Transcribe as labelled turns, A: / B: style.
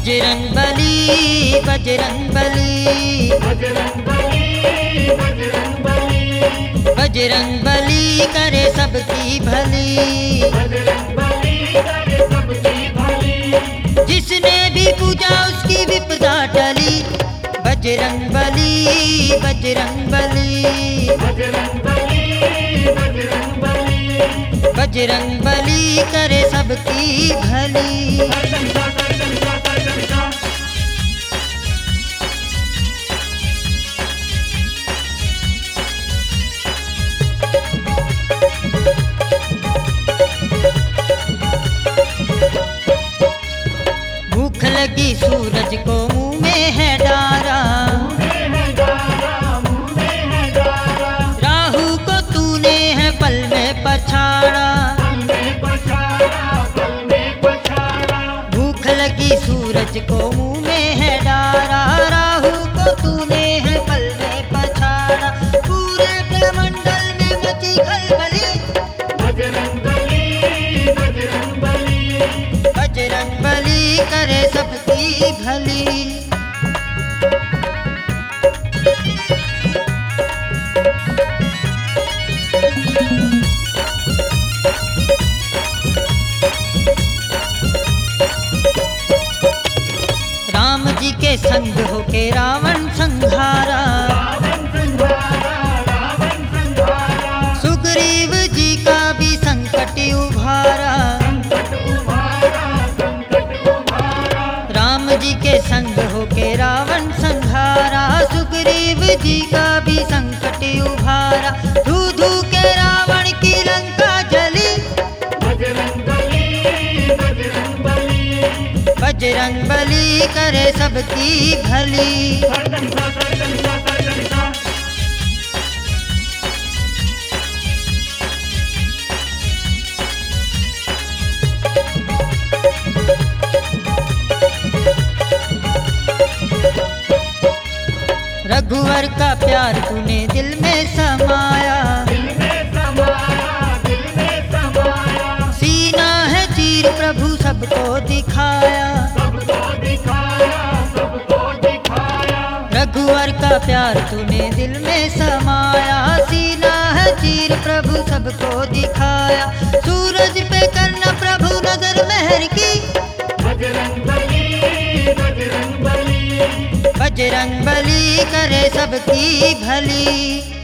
A: बजरंग बली बजरंग बली
B: बजरंग बली बजरंग बली
A: बजरंग बली करे सबकी भली।
B: बजरंग बली करे सबकी भली।
A: जिसने भी पूजा उसकी विपदा टली। बजरंग बली बजरंग बली
B: बजरंग बली बजरंग बली
A: बजरंग बली करे सबकी भली। भूख लगी सूरज को मुंह में है डारा। राहु को तूने है पल में पछाड़ा। भूख लगी सूरज को मुंह में है डारा। राहु को तूने है पल में पछाड़ा। पूरे ब्रह्मंडल में मची खलबली।
B: बजरंग बली बजरंग बली
A: बजरंग बली करे सबकी भली। राम जी के संग होके रावण संहारा। सुग्रीव जी का भी संकट उभारा। राम जी के संग होके रावण संहारा। सुग्रीव जी का भी संकट उभारा। धू धू के रावण की लंका जली।
B: बजरंग बली बजरंग बली
A: बजरंग बली करे सबकी भली। रघुवर का प्यार तूने दिल में समाया। सीना है चीर प्रभु सबको दिखाया। रघुवर का प्यार तूने दिल में समाया। सीना है चीर प्रभु सबको दिखाया। सूरज पे करना प्रभु नजर मेहर की।
B: बजरंग बली बजरंग बली
A: बजरंग बली करे सबकी भली।